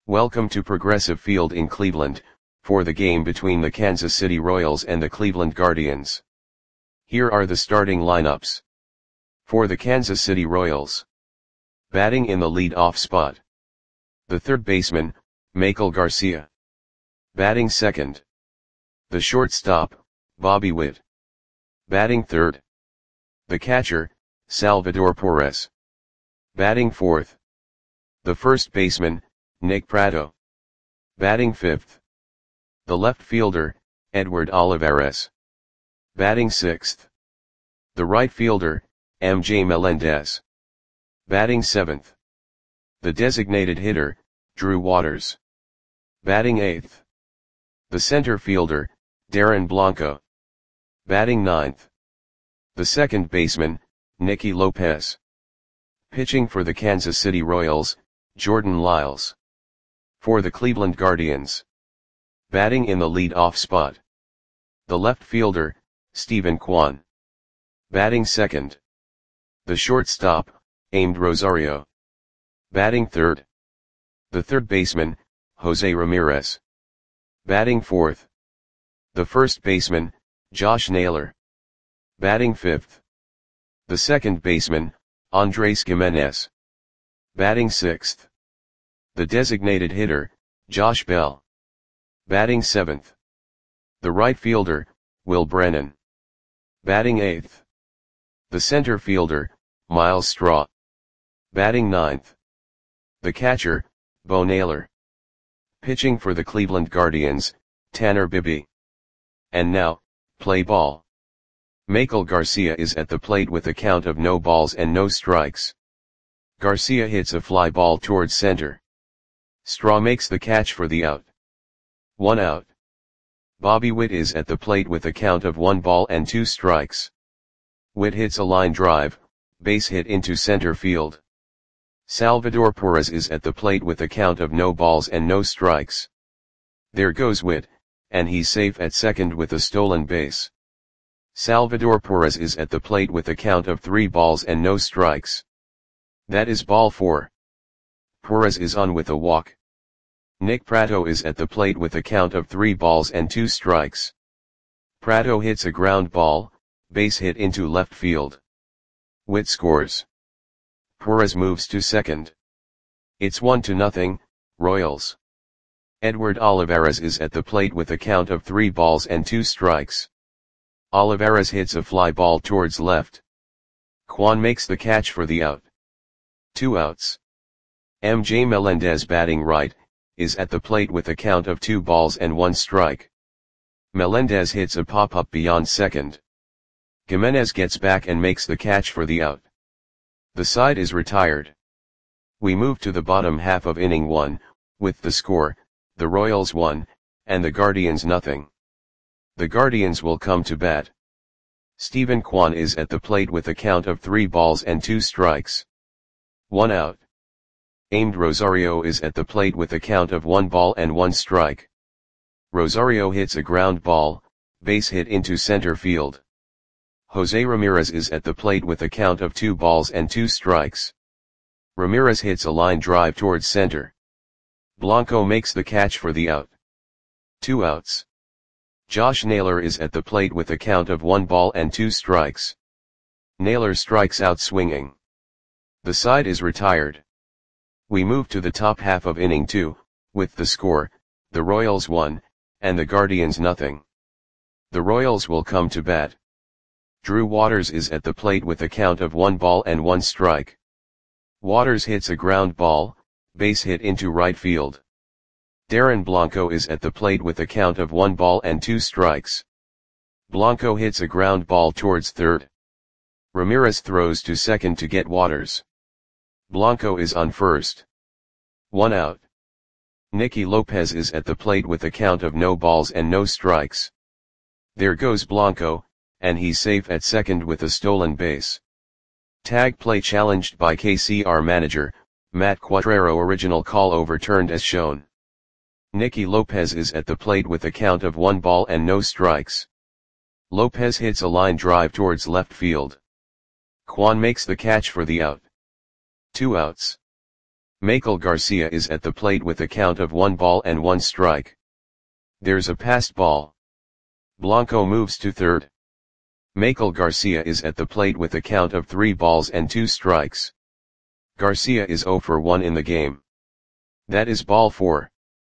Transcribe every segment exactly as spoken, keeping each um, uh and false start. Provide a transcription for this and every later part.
Welcome to Progressive Field in Cleveland, for the game between the Kansas City Royals and the Cleveland Guardians. Here are the starting lineups. For the Kansas City Royals. Batting in the lead-off spot. The third baseman, Maikel Garcia. Batting second. The shortstop, Bobby Witt. Batting third. The catcher, Salvador Perez. Batting fourth. The first baseman, Nick Pratto. Batting fifth. The left fielder, Edward Olivares. Batting sixth. The right fielder, M J Melendez. Batting seventh. The designated hitter, Drew Waters. Batting eighth. The center fielder, Darren Blanco. Batting ninth. The second baseman, Nicky Lopez. Pitching for the Kansas City Royals, Jordan Lyles. For the Cleveland Guardians. Batting in the lead-off spot. The left fielder, Steven Kwan. Batting second. The shortstop, Amed Rosario. Batting third. The third baseman, Jose Ramirez. Batting fourth. The first baseman, Josh Naylor. Batting fifth. The second baseman, Andres Gimenez. Batting sixth. The designated hitter, Josh Bell. Batting seventh. The right fielder, Will Brennan. Batting eighth. The center fielder, Miles Straw. Batting ninth. The catcher, Bo Naylor. Pitching for the Cleveland Guardians, Tanner Bibee. And now, play ball. Maikel Garcia is at the plate with a count of no balls and no strikes. Garcia hits a fly ball towards center. Straw makes the catch for the out. One out. Bobby Witt is at the plate with a count of one ball and two strikes. Witt hits a line drive, base hit into center field. Salvador Perez is at the plate with a count of no balls and no strikes. There goes Witt, and he's safe at second with a stolen base. Salvador Perez is at the plate with a count of three balls and no strikes. That is ball four. Perez is on with a walk. Nick Pratto is at the plate with a count of three balls and two strikes. Pratto hits a ground ball, base hit into left field. Witt scores. Perez moves to second. It's one to nothing, Royals. Edward Olivares is at the plate with a count of three balls and two strikes. Olivares hits a fly ball towards left. Kwan makes the catch for the out. Two outs. M J Melendez batting right, is at the plate with a count of two balls and one strike. Melendez hits a pop-up beyond second. Gimenez gets back and makes the catch for the out. The side is retired. We move to the bottom half of inning one, with the score, the Royals one, and the Guardians nothing. The Guardians will come to bat. Steven Kwan is at the plate with a count of three balls and two strikes. One out. Amed Rosario is at the plate with a count of one ball and one strike. Rosario hits a ground ball, base hit into center field. Jose Ramirez is at the plate with a count of two balls and two strikes. Ramirez hits a line drive towards center. Blanco makes the catch for the out. Two outs. Josh Naylor is at the plate with a count of one ball and two strikes. Naylor strikes out swinging. The side is retired. We move to the top half of inning two, with the score, the Royals one, and the Guardians nothing. The Royals will come to bat. Drew Waters is at the plate with a count of one ball and one strike. Waters hits a ground ball, base hit into right field. Darren Blanco is at the plate with a count of one ball and two strikes. Blanco hits a ground ball towards third. Ramirez throws to second to get Waters. Blanco is on first. One out. Nicky Lopez is at the plate with a count of no balls and no strikes. There goes Blanco, and he's safe at second with a stolen base. Tag play challenged by K C R manager, Matt Quatraro. Original call overturned as shown. Nicky Lopez is at the plate with a count of one ball and no strikes. Lopez hits a line drive towards left field. Kwan makes the catch for the out. Two outs. Michael Garcia is at the plate with a count of one ball and one strike. There's a passed ball. Blanco moves to third. Michael Garcia is at the plate with a count of three balls and two strikes. Garcia is zero for one in the game. That is ball four.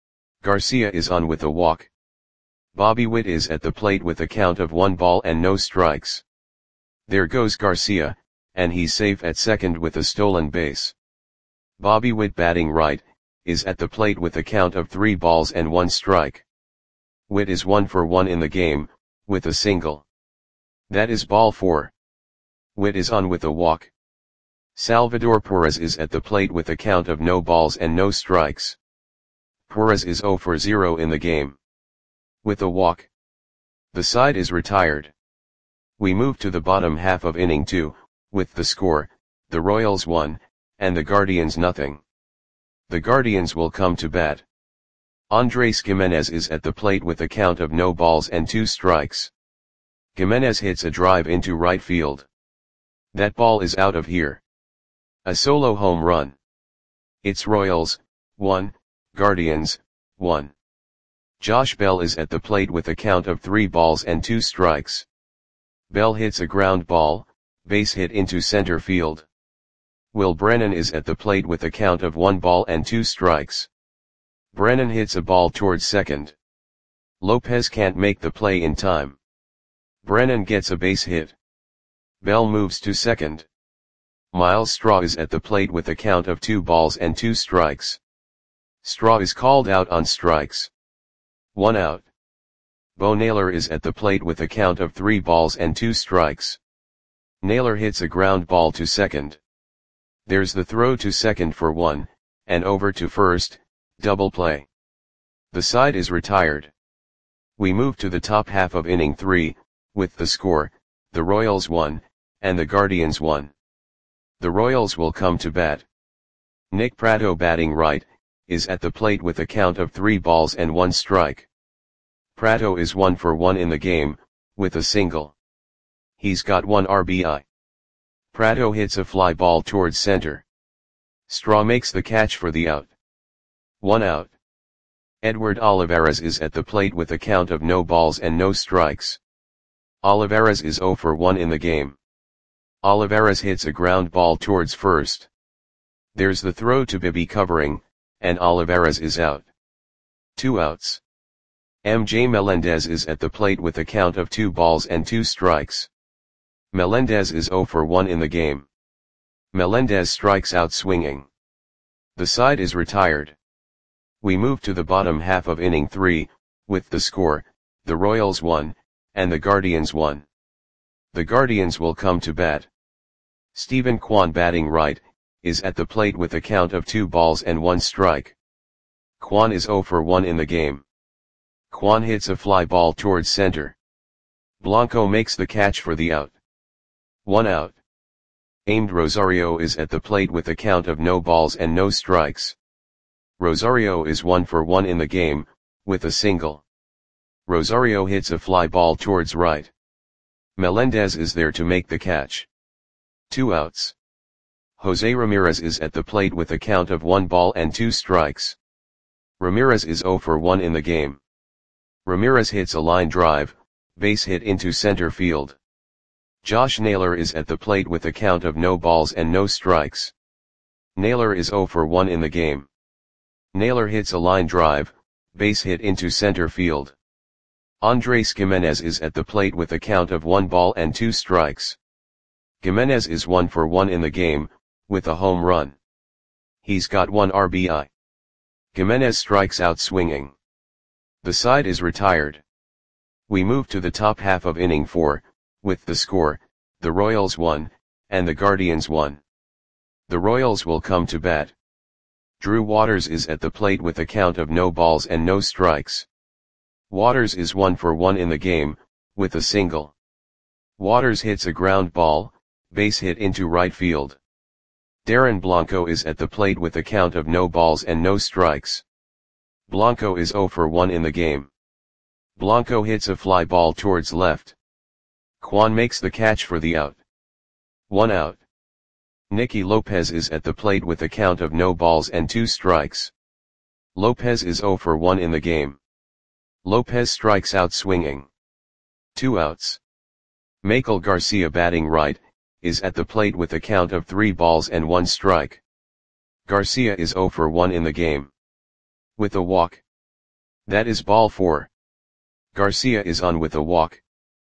Garcia is on with a walk. Bobby Witt is at the plate with a count of one ball and no strikes. There goes Garcia, and he's safe at second with a stolen base. Bobby Witt, batting right, is at the plate with a count of three balls and one strike. Witt is one for one in the game, with a single. That is ball four. Witt is on with a walk. Salvador Perez is at the plate with a count of no balls and no strikes. Perez is zero for zero in the game. With a walk. The side is retired. We move to the bottom half of inning two, with the score, the Royals one, and the Guardians nothing. The Guardians will come to bat. Andres Gimenez is at the plate with a count of no balls and two strikes. Gimenez hits a drive into right field. That ball is out of here. A solo home run. It's Royals, one, Guardians, one. Josh Bell is at the plate with a count of three balls and two strikes. Bell hits a ground ball, base hit into center field. Will Brennan is at the plate with a count of one ball and two strikes. Brennan hits a ball towards second. Lopez can't make the play in time. Brennan gets a base hit. Bell moves to second. Miles Straw is at the plate with a count of two balls and two strikes. Straw is called out on strikes. One out. Bo Naylor is at the plate with a count of three balls and two strikes. Naylor hits a ground ball to second. There's the throw to second for one, and over to first, double play. The side is retired. We move to the top half of inning three, with the score, the Royals one, and the Guardians one. The Royals will come to bat. Nick Pratto, batting right, is at the plate with a count of three balls and one strike. Pratto is one for one in the game, with a single. He's got one R B I. Pratto hits a fly ball towards center. Straw makes the catch for the out. One out. Edward Olivares is at the plate with a count of no balls and no strikes. Olivares is zero for one in the game. Olivares hits a ground ball towards first. There's the throw to Bibby covering, and Olivares is out. Two outs. M J Melendez is at the plate with a count of two balls and two strikes. Melendez is zero for one in the game. Melendez strikes out swinging. The side is retired. We move to the bottom half of inning three, with the score, the Royals one, and the Guardians one. The Guardians will come to bat. Stephen Kwan, batting right, is at the plate with a count of two balls and one strike. Kwan is zero for one in the game. Kwan hits a fly ball towards center. Blanco makes the catch for the out. One out. Aimed Rosario is at the plate with a count of no balls and no strikes. Rosario is one for one in the game, with a single. Rosario hits a fly ball towards right. Melendez is there to make the catch. Two outs. Jose Ramirez is at the plate with a count of one ball and two strikes. Ramirez is zero for one in the game. Ramirez hits a line drive, base hit into center field. Josh Naylor is at the plate with a count of no balls and no strikes. Naylor is zero for one in the game. Naylor hits a line drive, base hit into center field. Andres Gimenez is at the plate with a count of one ball and two strikes. Gimenez is one for one in the game, with a home run. He's got one R B I. Gimenez strikes out swinging. The side is retired. We move to the top half of inning four, with the score, the Royals one, and the Guardians one. The Royals will come to bat. Drew Waters is at the plate with a count of no balls and no strikes. Waters is one for one in the game, with a single. Waters hits a ground ball, base hit into right field. Darren Blanco is at the plate with a count of no balls and no strikes. Blanco is zero for one in the game. Blanco hits a fly ball towards left. Kwan makes the catch for the out. One out. Nicky Lopez is at the plate with a count of no balls and two strikes. Lopez is zero for one in the game. Lopez strikes out swinging. Two outs. Michael Garcia batting right, is at the plate with a count of three balls and one strike. Garcia is zero for one in the game. With a walk. That is ball four. Garcia is on with a walk.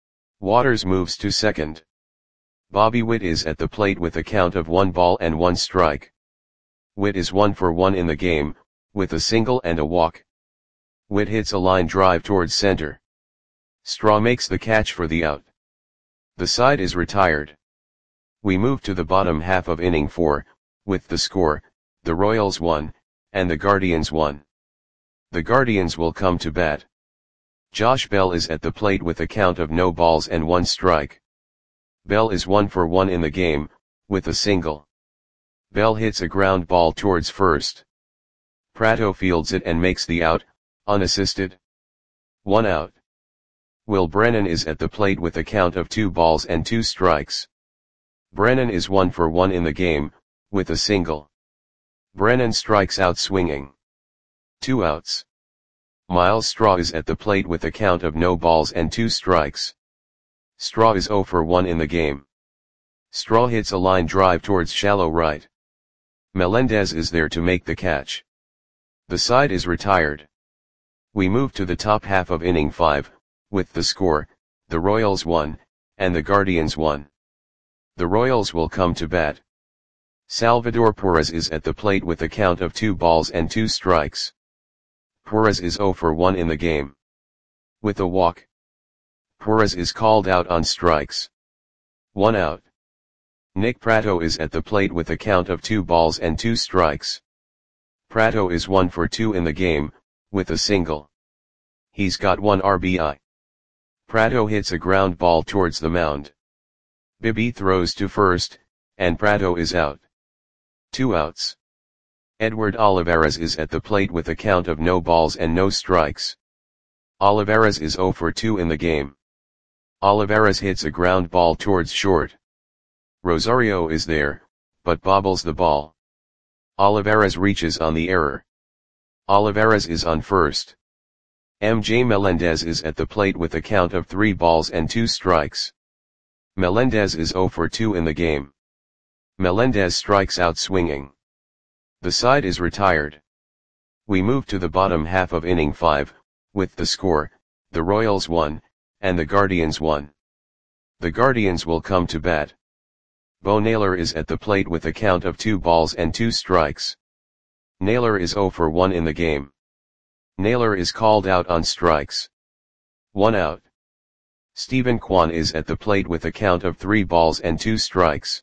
Waters moves to second. Bobby Witt is at the plate with a count of one ball and one strike. Witt is one for one in the game, with a single and a walk. Witt hits a line drive towards center. Straw makes the catch for the out. The side is retired. We move to the bottom half of inning four, with the score, the Royals won, and the Guardians won. The Guardians will come to bat. Josh Bell is at the plate with a count of no balls and one strike. Bell is one for one in the game, with a single. Bell hits a ground ball towards first. Pratto fields it and makes the out, unassisted. One out. Will Brennan is at the plate with a count of two balls and two strikes. Brennan is one for one in the game, with a single. Brennan strikes out swinging. Two outs. Miles Straw is at the plate with a count of no balls and two strikes. Straw is zero for one in the game. Straw hits a line drive towards shallow right. Melendez is there to make the catch. The side is retired. We move to the top half of inning five, with the score, the Royals won, and the Guardians won. The Royals will come to bat. Salvador Perez is at the plate with a count of two balls and two strikes. Perez is zero for one in the game. With a walk. Perez is called out on strikes. One out. Nick Pratto is at the plate with a count of two balls and two strikes. Pratto is one for two in the game, with a single. He's got one R B I. Pratto hits a ground ball towards the mound. Bibby throws to first, and Pratto is out. Two outs. Edward Olivares is at the plate with a count of no balls and no strikes. Olivares is zero for two in the game. Olivares hits a ground ball towards short. Rosario is there, but bobbles the ball. Olivares reaches on the error. Olivares is on first. M J Melendez is at the plate with a count of three balls and two strikes. Melendez is zero for two in the game. Melendez strikes out swinging. The side is retired. We move to the bottom half of inning five, with the score, the Royals won, and the Guardians won. The Guardians will come to bat. Bo Naylor is at the plate with a count of two balls and two strikes. Naylor is zero for one in the game. Naylor is called out on strikes. One out. Stephen Kwan is at the plate with a count of three balls and two strikes.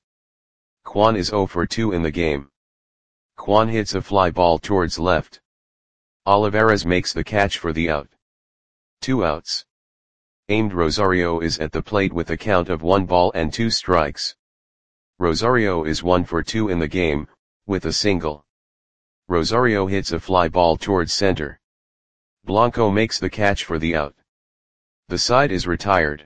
Kwan is zero for two in the game. Kwan hits a fly ball towards left. Olivares makes the catch for the out. Two outs. Aimed Rosario is at the plate with a count of one ball and two strikes. Rosario is one for two in the game, with a single. Rosario hits a fly ball towards center. Blanco makes the catch for the out. The side is retired.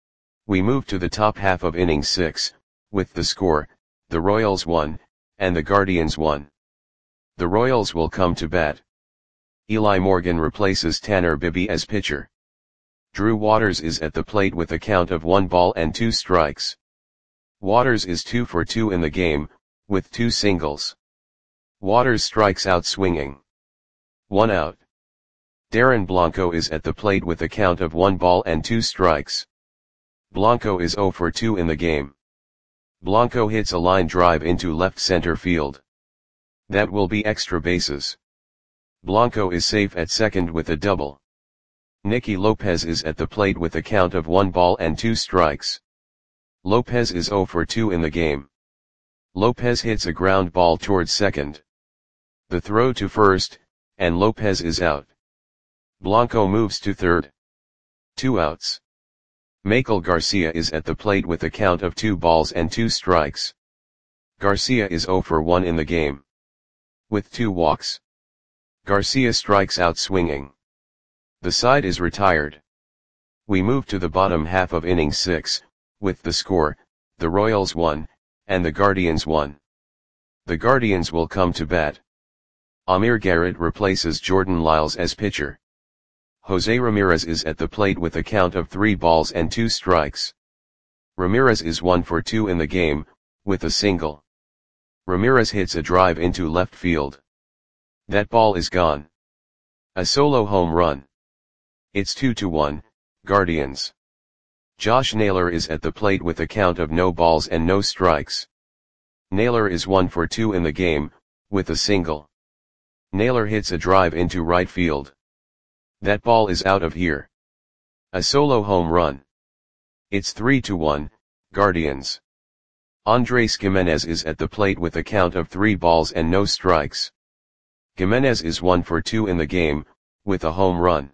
We move to the top half of inning six, with the score, the Royals won, and the Guardians won. The Royals will come to bat. Eli Morgan replaces Tanner Bibby as pitcher. Drew Waters is at the plate with a count of one ball and two strikes. Waters is two for two in the game, with two singles. Waters strikes out swinging. One out. Darren Blanco is at the plate with a count of one ball and two strikes. Blanco is zero for two in the game. Blanco hits a line drive into left center field. That will be extra bases. Blanco is safe at second with a double. Nicky Lopez is at the plate with a count of one ball and two strikes. Lopez is zero for two in the game. Lopez hits a ground ball towards second. The throw to first, and Lopez is out. Blanco moves to third. Two outs. Michael Garcia is at the plate with a count of two balls and two strikes. Garcia is zero for one in the game. With two walks. Garcia strikes out swinging. The side is retired. We move to the bottom half of inning six, with the score, the Royals won, and the Guardians won. The Guardians will come to bat. Amir Garrett replaces Jordan Lyles as pitcher. Jose Ramirez is at the plate with a count of three balls and two strikes. Ramirez is one for two in the game, with a single. Ramirez hits a drive into left field. That ball is gone. A solo home run. It's two to one, Guardians. Josh Naylor is at the plate with a count of no balls and no strikes. Naylor is one for two in the game, with a single. Naylor hits a drive into right field. That ball is out of here. A solo home run. It's three to one, Guardians. Andres Gimenez is at the plate with a count of three balls and no strikes. Gimenez is one for two in the game, with a home run.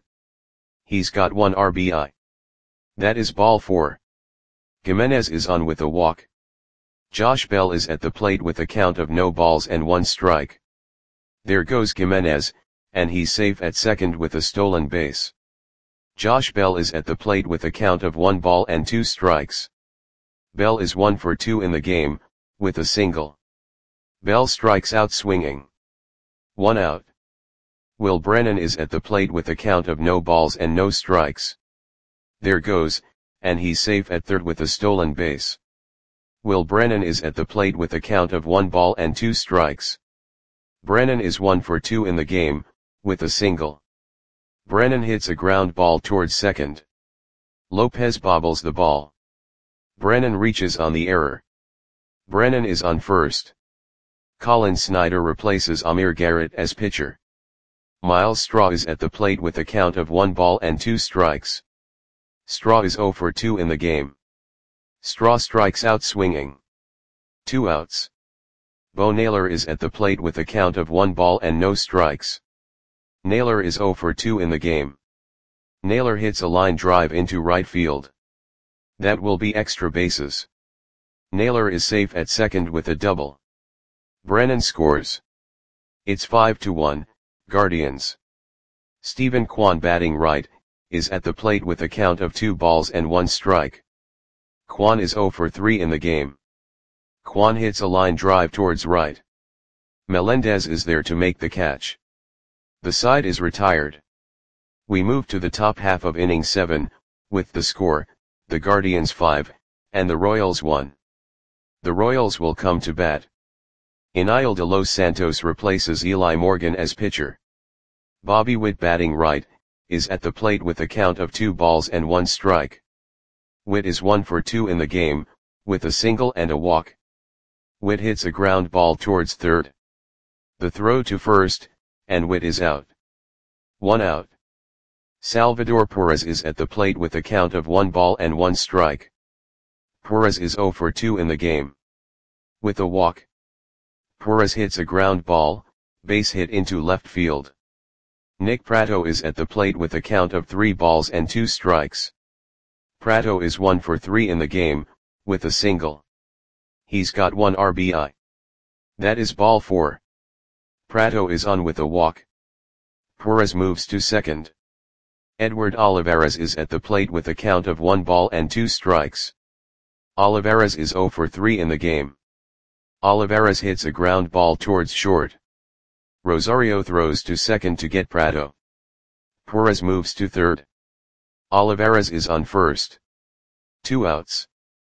He's got one R B I. That is ball four. Gimenez is on with a walk. Josh Bell is at the plate with a count of no balls and one strike. There goes Gimenez, and he's safe at second with a stolen base. Josh Bell is at the plate with a count of one ball and two strikes. Bell is one for two in the game, with a single. Bell strikes out swinging. One out. Will Brennan is at the plate with a count of no balls and no strikes. There goes, and he's safe at third with a stolen base. Will Brennan is at the plate with a count of one ball and two strikes. Brennan is one for two in the game, with a single. Brennan hits a ground ball towards second. Lopez bobbles the ball. Brennan reaches on the error. Brennan is on first. Colin Snyder replaces Amir Garrett as pitcher. Miles Straw is at the plate with a count of one ball and two strikes. Straw is zero for two in the game. Straw strikes out swinging. Two outs. Bo Naylor is at the plate with a count of one ball and no strikes. Naylor is zero for two in the game. Naylor hits a line drive into right field. That will be extra bases. Naylor is safe at second with a double. Brennan scores. It's five to one, Guardians. Stephen Kwan batting right, is at the plate with a count of two balls and one strike. Kwan is zero for three in the game. Kwan hits a line drive towards right. Melendez is there to make the catch. The side is retired. We move to the top half of inning seven, with the score, the Guardians five, and the Royals one. The Royals will come to bat. Iniel de Los Santos replaces Eli Morgan as pitcher. Bobby Witt batting right, is at the plate with a count of two balls and one strike. Witt is one for two in the game, with a single and a walk. Witt hits a ground ball towards third. The throw to first, and Witt is out. One out. Salvador Perez is at the plate with a count of one ball and one strike. Perez is zero for two in the game. With a walk. Perez hits a ground ball, base hit into left field. Nick Pratto is at the plate with a count of three balls and two strikes. Pratto is one for three in the game, with a single. He's got one R B I. That is ball four. Pratto is on with a walk. Perez moves to second. Edward Olivares is at the plate with a count of one ball and two strikes. Olivares is zero for three in the game. Olivares hits a ground ball towards short. Rosario throws to second to get Pratto. Perez moves to third. Olivares is on first. Two outs.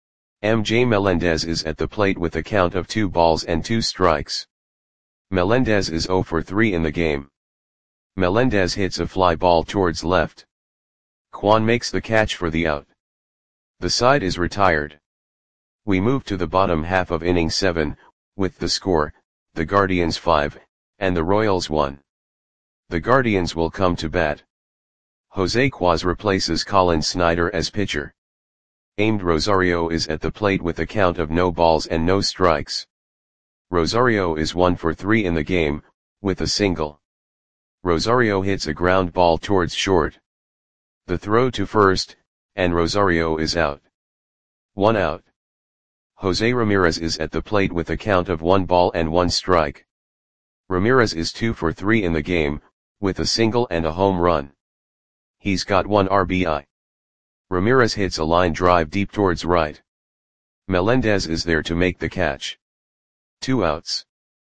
M J Melendez is at the plate with a count of two balls and two strikes. Melendez is zero for three in the game. Melendez hits a fly ball towards left. Kwan makes the catch for the out. The side is retired. We move to the bottom half of inning seven, with the score, the Guardians five, and the Royals one. The Guardians will come to bat. Jose Quaz replaces Colin Snyder as pitcher. Aimed Rosario is at the plate with a count of no balls and no strikes. Rosario is one for three in the game, with a single. Rosario hits a ground ball towards short. The throw to first, and Rosario is out. One out. Jose Ramirez is at the plate with a count of one ball and one strike. Ramirez is two for three in the game, with a single and a home run. He's got one R B I. Ramirez hits a line drive deep towards right. Melendez is there to make the catch. Two outs.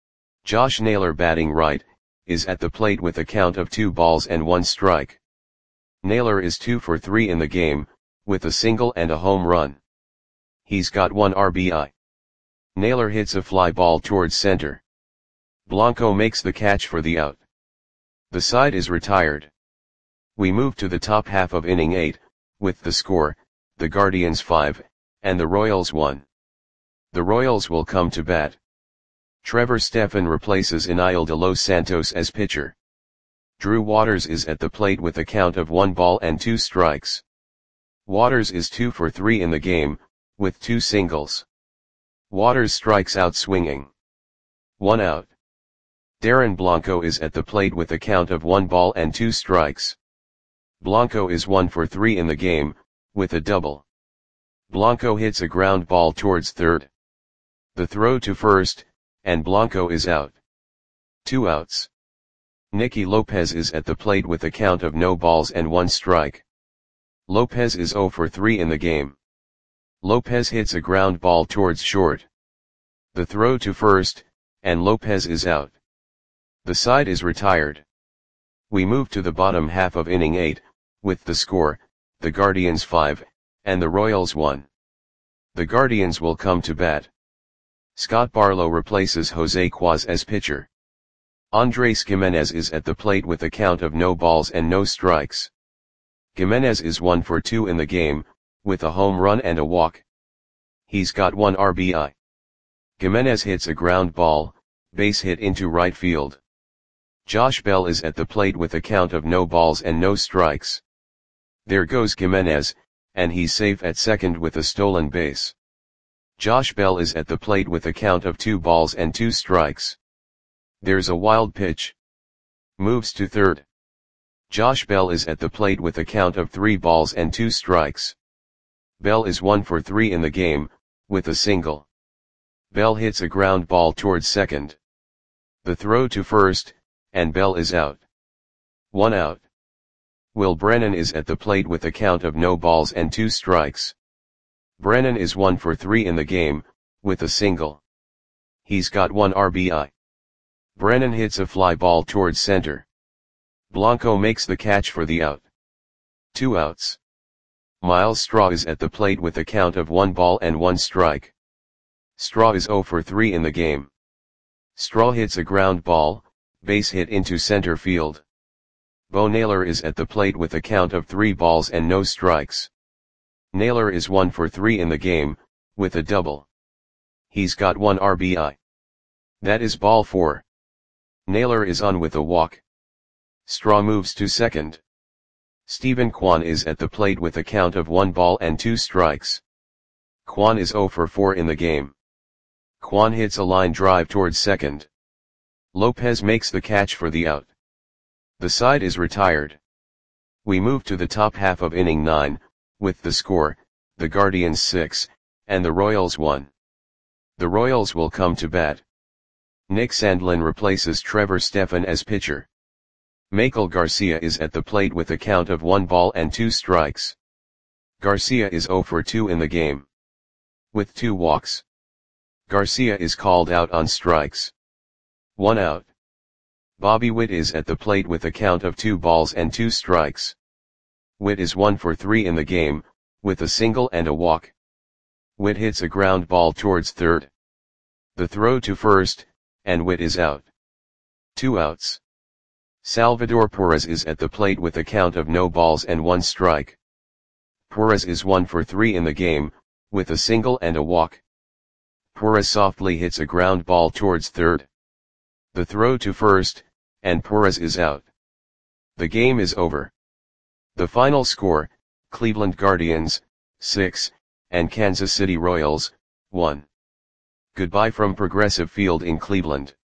Josh Naylor, batting right, is at the plate with a count of two balls and one strike. Naylor is two for three in the game, with a single and a home run. He's got one R B I. Naylor hits a fly ball towards center. Blanco makes the catch for the out. The side is retired. We move to the top half of inning eight, with the score, the Guardians five, and the Royals one. The Royals will come to bat. Trevor Stephan replaces Eniel de Los Santos as pitcher. Drew Waters is at the plate with a count of one ball and two strikes. Waters is two for three in the game, with two singles. Waters strikes out swinging. One out. Darren Blanco is at the plate with a count of one ball and two strikes. Blanco is one for three in the game, with a double. Blanco hits a ground ball towards third. The throw to first, and Blanco is out. Two outs. Nicky Lopez is at the plate with a count of no balls and one strike. Lopez is zero for three in the game. Lopez hits a ground ball towards short. The throw to first, and Lopez is out. The side is retired. We move to the bottom half of inning eight, with the score, the Guardians five, and the Royals one. The Guardians will come to bat. Scott Barlow replaces Jose Quaz as pitcher. Andres Gimenez is at the plate with a count of no balls and no strikes. Gimenez is one for two in the game, with a home run and a walk. He's got one R B I. Gimenez hits a ground ball, base hit into right field. Josh Bell is at the plate with a count of no balls and no strikes. There goes Gimenez, and he's safe at second with a stolen base. Josh Bell is at the plate with a count of two balls and two strikes. There's a wild pitch. Moves to third. Josh Bell is at the plate with a count of three balls and two strikes. Bell is one for three in the game, with a single. Bell hits a ground ball towards second. The throw to first, and Bell is out. One out. Will Brennan is at the plate with a count of no balls and two strikes. Brennan is one for three in the game, with a single. He's got one R B I. Brennan hits a fly ball towards center. Blanco makes the catch for the out. Two outs. Miles Straw is at the plate with a count of one ball and one strike. Straw is zero for three in the game. Straw hits a ground ball, base hit into center field. Bo Naylor is at the plate with a count of three balls and no strikes. Naylor is one for three in the game, with a double. He's got one R B I. That is ball four. Naylor is on with a walk. Straw moves to second. Stephen Kwan is at the plate with a count of one ball and two strikes. Kwan is zero for four in the game. Kwan hits a line drive towards second. Lopez makes the catch for the out. The side is retired. We move to the top half of inning nine, with the score, the Guardians six, and the Royals one. The Royals will come to bat. Nick Sandlin replaces Trevor Stephan as pitcher. Michael Garcia is at the plate with a count of one ball and two strikes. Garcia is zero for two in the game. With two walks. Garcia is called out on strikes. One out. Bobby Witt is at the plate with a count of two balls and two strikes. Witt is one for three in the game, with a single and a walk. Witt hits a ground ball towards third. The throw to first, and Witt is out. Two outs. Salvador Perez is at the plate with a count of no balls and one strike. Perez is one for three in the game, with a single and a walk. Perez softly hits a ground ball towards third. The throw to first, and Perez is out. The game is over. The final score, Cleveland Guardians, six, and Kansas City Royals, one. Goodbye from Progressive Field in Cleveland.